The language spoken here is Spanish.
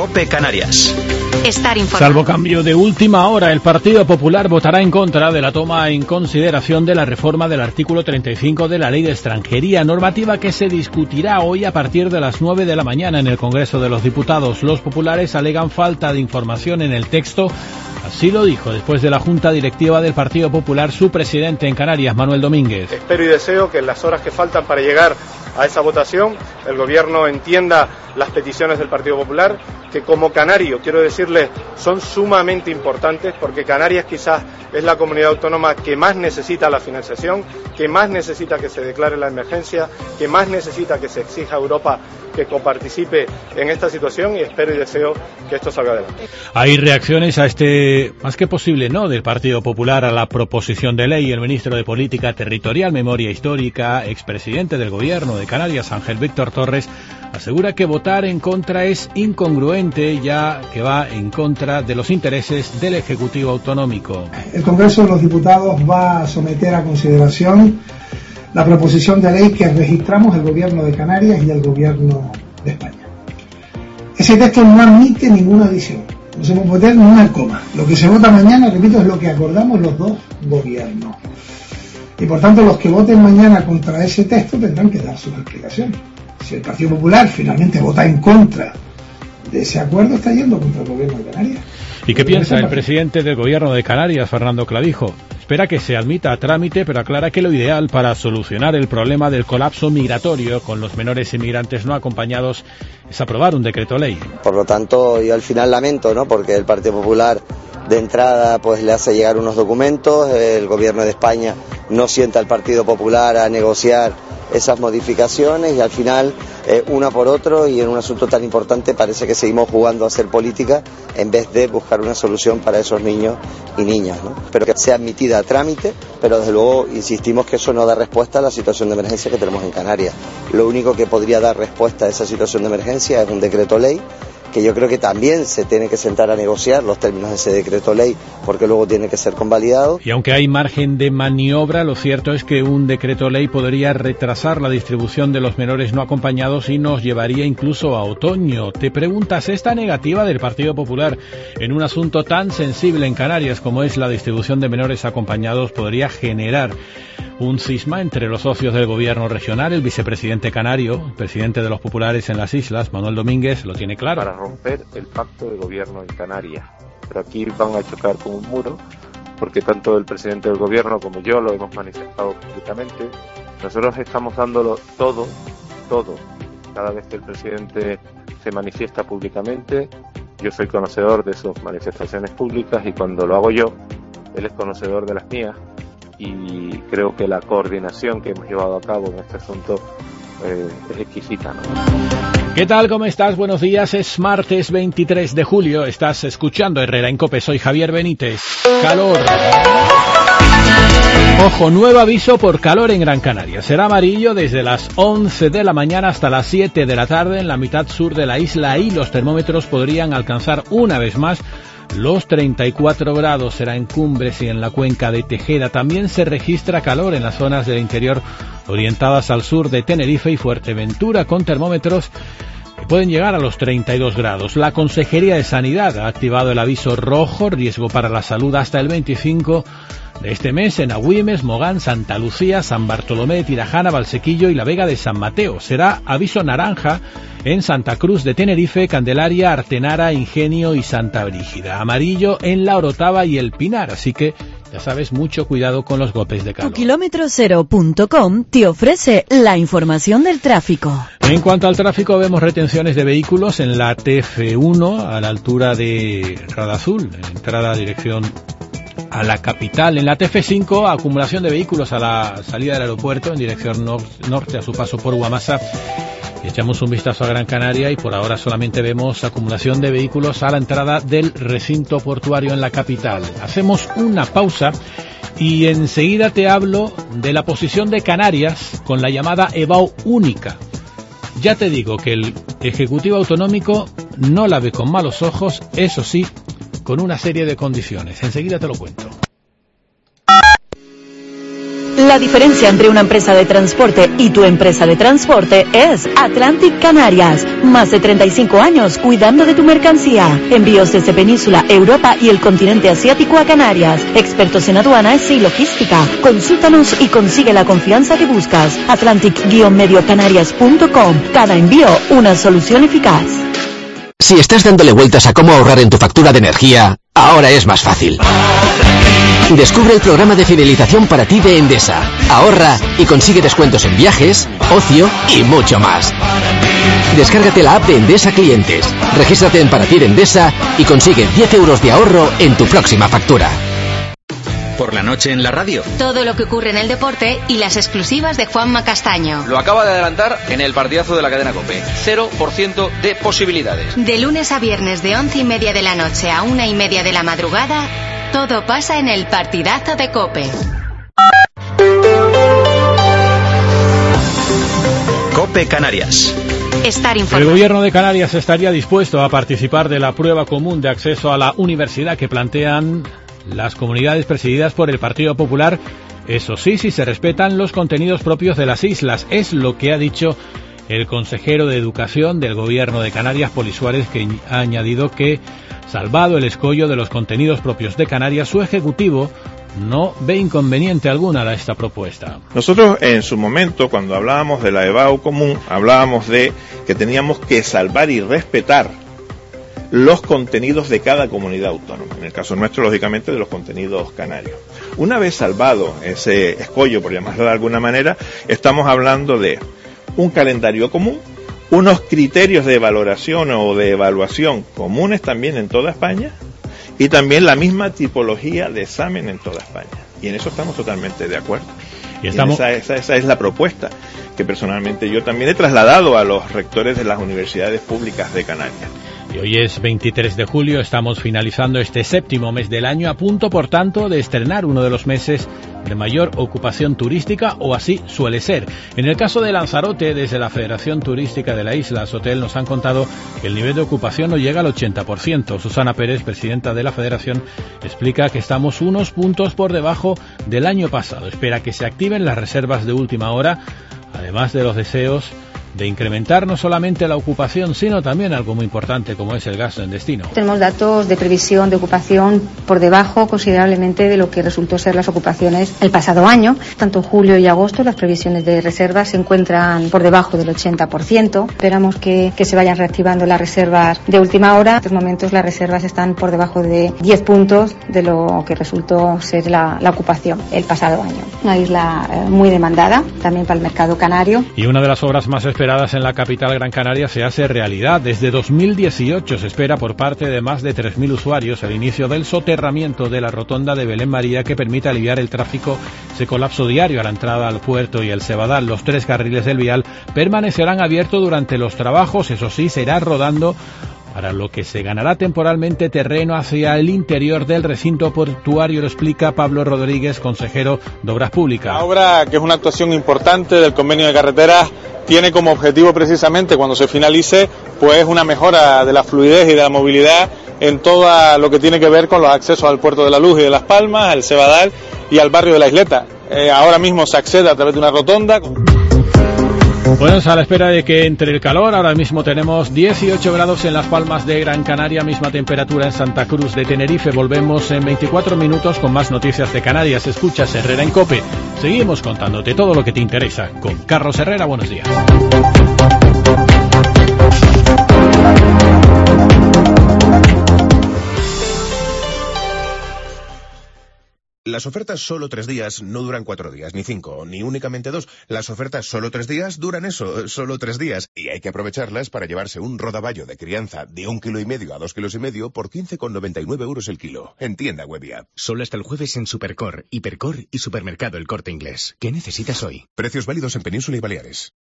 COPE Canarias. Estar informado. Salvo cambio de última hora, el Partido Popular votará en contra de la toma en consideración de la reforma del artículo 35 de la Ley de Extranjería, normativa que se discutirá hoy a partir de las 9 de la mañana en el Congreso de los Diputados. Los populares alegan falta de información en el texto. Así lo dijo después de la Junta Directiva del Partido Popular su presidente en Canarias, Manuel Domínguez. Espero y deseo que en las horas que faltan para llegar a esa votación el Gobierno entienda las peticiones del Partido Popular, que como canario, quiero decirles, son sumamente importantes, porque Canarias quizás es la comunidad autónoma que más necesita la financiación, que más necesita que se declare la emergencia, que más necesita que se exija a Europa que coparticipe en esta situación, y espero y deseo que esto salga adelante. Hay reacciones a este, más que posible no, del Partido Popular a la proposición de ley. El ministro de Política Territorial, Memoria Histórica, expresidente del Gobierno de Canarias, Ángel Víctor Torres, asegura que votar en contra es incongruente, ya que va en contra de los intereses del Ejecutivo Autonómico. El Congreso de los Diputados va a someter a consideración la proposición de ley que registramos el Gobierno de Canarias y el Gobierno de España. Ese texto no admite ninguna adición, no se puede meter ni una coma. Lo que se vota mañana, repito, es lo que acordamos los dos gobiernos. Y por tanto, los que voten mañana contra ese texto tendrán que dar sus explicaciones. Si el Partido Popular finalmente vota en contra de ese acuerdo, está yendo contra el Gobierno de Canarias. ¿Y qué piensa el presidente del Gobierno de Canarias, Fernando Clavijo? Espera que se admita a trámite, pero aclara que lo ideal para solucionar el problema del colapso migratorio con los menores inmigrantes no acompañados es aprobar un decreto ley. Por lo tanto, yo al final lamento, ¿no?, porque el Partido Popular de entrada pues le hace llegar unos documentos, el Gobierno de España no sienta al Partido Popular a negociar esas modificaciones y al final una por otro, y en un asunto tan importante parece que seguimos jugando a hacer política en vez de buscar una solución para esos niños y niñas, ¿no? Espero que sea admitida a trámite, pero desde luego insistimos que eso no da respuesta a la situación de emergencia que tenemos en Canarias. Lo único que podría dar respuesta a esa situación de emergencia es un decreto ley, que yo creo que también se tiene que sentar a negociar los términos de ese decreto ley, porque luego tiene que ser convalidado. Y aunque hay margen de maniobra, lo cierto es que un decreto ley podría retrasar la distribución de los menores no acompañados y nos llevaría incluso a otoño. Te preguntas, ¿esta negativa del Partido Popular en un asunto tan sensible en Canarias como es la distribución de menores acompañados podría generar un cisma entre los socios del gobierno regional? El vicepresidente canario, el presidente de los populares en las islas, Manuel Domínguez, lo tiene claro. Para romper el pacto de gobierno en Canarias. Pero aquí van a chocar con un muro, porque tanto el presidente del gobierno como yo lo hemos manifestado públicamente. Nosotros estamos dándolo todo. Cada vez que el presidente se manifiesta públicamente, yo soy conocedor de sus manifestaciones públicas, y cuando lo hago yo, él es conocedor de las mías, y creo que la coordinación que hemos llevado a cabo en este asunto es exquisita, ¿no? ¿Qué tal? ¿Cómo estás? Buenos días. Es martes 23 de julio. Estás escuchando Herrera en COPE. Soy Javier Benítez. Calor. Ojo, nuevo aviso por calor en Gran Canaria. Será amarillo desde las 11 de la mañana hasta las 7 de la tarde en la mitad sur de la isla, y los termómetros podrían alcanzar una vez más los 34 grados. Será en Cumbres y en la cuenca de Tejeda. También se registra calor en las zonas del interior orientadas al sur de Tenerife y Fuerteventura, con termómetros que pueden llegar a los 32 grados. La Consejería de Sanidad ha activado el aviso rojo, riesgo para la salud, hasta el 25 de este mes en Agüimes, Mogán, Santa Lucía, San Bartolomé de Tirajana, Valsequillo y la Vega de San Mateo. Será aviso naranja en Santa Cruz de Tenerife, Candelaria, Artenara, Ingenio y Santa Brígida. Amarillo en La Orotava y El Pinar, así que ya sabes, mucho cuidado con los golpes de calor. Tukilometrocero.com te ofrece la información del tráfico. En cuanto al tráfico, vemos retenciones de vehículos en la TF1 a la altura de Radazul, entrada dirección a la capital. En la TF5, acumulación de vehículos a la salida del aeropuerto en dirección norte a su paso por Guamasa. Echamos un vistazo a Gran Canaria y por ahora solamente vemos acumulación de vehículos a la entrada del recinto portuario en la capital. Hacemos una pausa y enseguida te hablo de la posición de Canarias con la llamada EBAU única. Ya te digo que el Ejecutivo Autonómico no la ve con malos ojos, eso sí, con una serie de condiciones. Enseguida te lo cuento. La diferencia entre una empresa de transporte y tu empresa de transporte es Atlantic Canarias. Más de 35 años cuidando de tu mercancía. Envíos desde Península, Europa y el continente asiático a Canarias. Expertos en aduanas y logística. Consúltanos y consigue la confianza que buscas. Atlantic-mediocanarias.com. Cada envío, una solución eficaz. Si estás dándole vueltas a cómo ahorrar en tu factura de energía, ahora es más fácil. Descubre el programa de fidelización para ti de Endesa. Ahorra y consigue descuentos en viajes, ocio y mucho más. Descárgate la app de Endesa Clientes, regístrate en Para ti de Endesa y consigue 10 euros de ahorro en tu próxima factura. Por la noche en la radio. Todo lo que ocurre en el deporte y las exclusivas de Juanma Castaño. Lo acaba de adelantar en el partidazo de la cadena COPE. 0% de posibilidades. De lunes a viernes de 11:30 de la noche a 1:30 de la madrugada, todo pasa en el partidazo de COPE. COPE Canarias. Estar informado. El gobierno de Canarias estaría dispuesto a participar de la prueba común de acceso a la universidad que plantean las comunidades presididas por el Partido Popular, eso sí, si se respetan los contenidos propios de las islas. Es lo que ha dicho el consejero de Educación del Gobierno de Canarias, Poli Suárez, que ha añadido que, salvado el escollo de los contenidos propios de Canarias, su ejecutivo no ve inconveniente alguna a esta propuesta. Nosotros en su momento, cuando hablábamos de la EBAU común, hablábamos de que teníamos que salvar y respetar los contenidos de cada comunidad autónoma, en el caso nuestro, lógicamente, de los contenidos canarios. Una vez salvado ese escollo, por llamarlo de alguna manera, estamos hablando de un calendario común, unos criterios de valoración o de evaluación comunes también en toda España, y también la misma tipología de examen en toda España. Y en eso estamos totalmente de acuerdo. Y esa es la propuesta que personalmente yo también he trasladado a los rectores de las universidades públicas de Canarias. Y hoy es 23 de julio, estamos finalizando este séptimo mes del año, a punto, por tanto, de estrenar uno de los meses de mayor ocupación turística, o así suele ser. En el caso de Lanzarote, desde la Federación Turística de la isla, Sotel, nos han contado que el nivel de ocupación no llega al 80%. Susana Pérez, presidenta de la Federación, explica que estamos unos puntos por debajo del año pasado. Espera que se activen las reservas de última hora, además de los deseos de incrementar no solamente la ocupación, sino también algo muy importante como es el gasto en destino. Tenemos datos de previsión de ocupación por debajo considerablemente de lo que resultó ser las ocupaciones el pasado año. Tanto en julio y agosto las previsiones de reservas se encuentran por debajo del 80%. Esperamos que se vayan reactivando las reservas de última hora. En estos momentos las reservas están por debajo de 10 puntos de lo que resultó ser la ocupación el pasado año. Una isla muy demandada también para el mercado canario. Y una de las obras más esperadas en la capital Gran Canaria se hace realidad. Desde 2018 se espera por parte de más de 3.000 usuarios el inicio del soterramiento de la rotonda de Belén María, que permite aliviar el tráfico, ese colapso diario a la entrada al puerto y el Cebadal. Los 3 carriles del vial permanecerán abiertos durante los trabajos, eso sí, se irá rodando, para lo que se ganará temporalmente terreno hacia el interior del recinto portuario, lo explica Pablo Rodríguez, consejero de Obras Públicas. La obra, que es una actuación importante del convenio de carreteras, tiene como objetivo precisamente, cuando se finalice, pues una mejora de la fluidez y de la movilidad en todo lo que tiene que ver con los accesos al Puerto de la Luz y de Las Palmas, al Cebadal y al barrio de la Isleta. Ahora mismo se accede a través de una rotonda. Bueno, a la espera de que entre el calor, ahora mismo tenemos 18 grados en Las Palmas de Gran Canaria, misma temperatura en Santa Cruz de Tenerife. Volvemos en 24 minutos con más noticias de Canarias. Escuchas Herrera en COPE. Seguimos contándote todo lo que te interesa con Carlos Herrera. Buenos días. Las ofertas solo 3 días no duran 4 días, ni 5, ni únicamente 2. Las ofertas solo 3 días duran eso, solo 3 días. Y hay que aprovecharlas para llevarse un rodaballo de crianza de 1,5 kg a 2,5 kg por 15,99 € el kilo. En tienda web y app. Solo hasta el jueves en Supercor, Hipercor y Supermercado El Corte Inglés. ¿Qué necesitas hoy? Precios válidos en Península y Baleares.